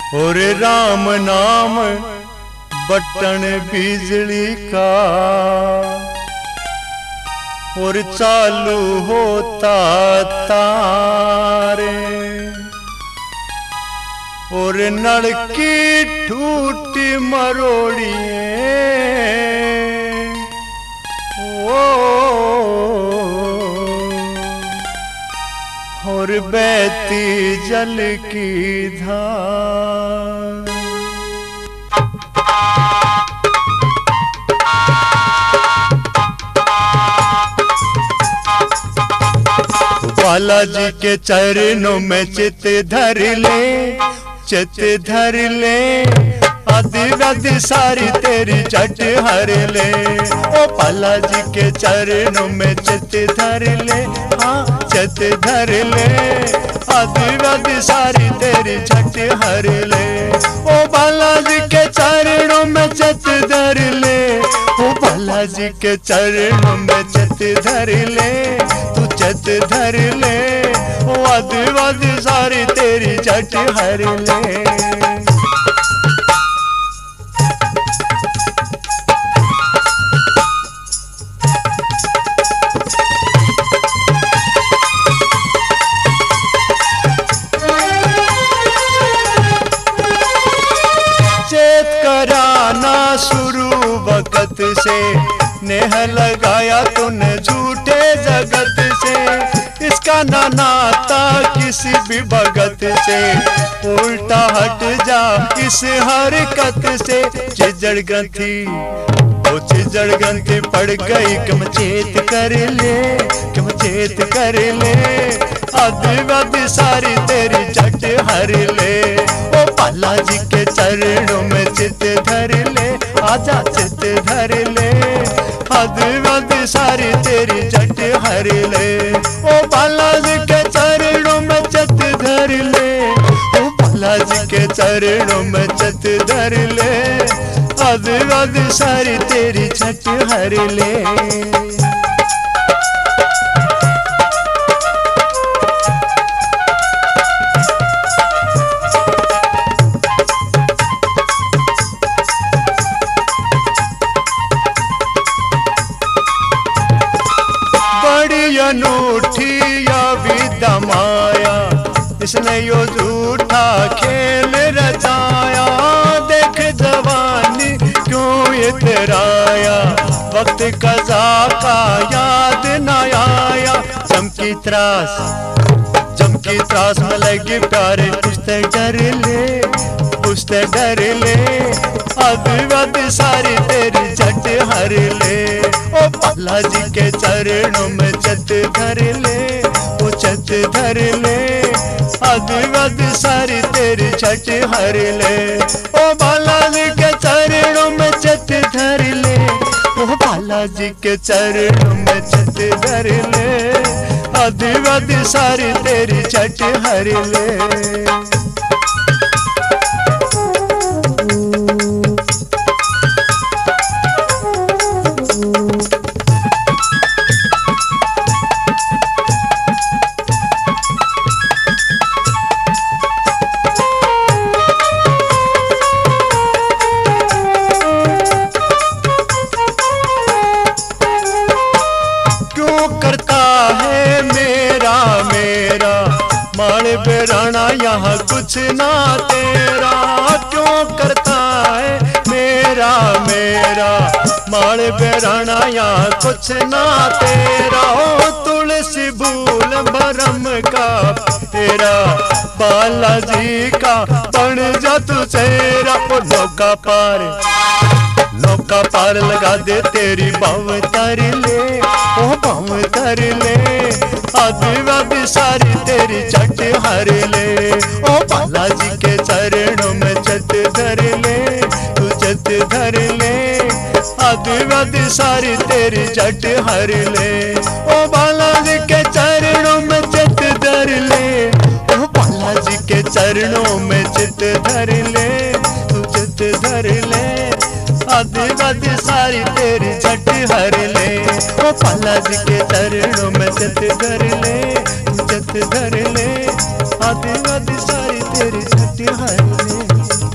और राम नाम बटन बिजली का और चालू होता तारे और नल की टूटी मरोड़ी और बहती जल की धार। बालाजी के चरणों में चित धर ले, चित धर ले, आदि सारी तेरी झट हर ले। ओ बालाजी के चरणों में चित धर ले, हाँ चित धर ले, आदि सारी तेरी झट हर ले। ओ बालाजी के चरणों में चित धर ले, ओ बालाजी के चरणों में चित धर ले, तू चित धर ले, ओ आदि सारी तेरी झट हर ले। शुरू वक्त से नेह लगाया तूने झूठे जगत से, इसका ना नाता किसी भी भगत से, उल्टा हट जा इस हरकत से। चिजड़ ग्रंथि ओ चिजड़ ग्रंथि पड़ गई, कम चेत कर ले, कम चेत कर ले, आदि सारी तेरी झट हर ले। ओ बालाजी के चरणों में चित धर ले, आजा चित धर ले, आदि सारी तेरी झट हर ले। ओ बालाजी के चरणों में चित धर ले, ओ बालाजी के चरणों में चित धर ले, आदि सारी तेरी झट हर ले। अनूठी या विद्या माया, इसने यो झूठा खेल रचाया। देख जवानी क्यों इतराया, वक्त कज़ा का याद न आया। चमकी त्रास में लगी प्यारे, कुछ ते डर ले, कुछ ते डर ले, आदि सारी तेरी झट हर ले। ओ बालाजी के चरणों में चित धर ले, ओ चित धर ले, आदि सारी तेरी झट हर ले। ओ बालाजी के चरणों में चित धर ले, ओ बालाजी के चरणों में चित धर ले, आदि सारी तेरी झट हर ले। बेराना यहाँ कुछ ना तेरा, क्यों करता है मेरा मेरा, माल बेराना यहाँ कुछ ना तेरा। ओ तुलसी भूल भरम का तेरा, बालाजी का बन जा तू चेहरा। ओ नौका पार लगा दे तेरी बाव तर ले, ओ बाव तर ले, आदि सारी तेरी झट हर ले। ओ बालाजी के चरणों में चित धर ले, तू चित धर ले, आदि सारी तेरी झट हर ले। ओ बालाजी के चरणों में चित धर ले, ओ बालाजी के चरणों में चित धर ले, तू चित धर ले, आदि सारी तेरी झट हर ले। ओ बालाजी के चरणों में चित धर ले, चित धर ले, आदि सारी तेरी झट संकट हर ले।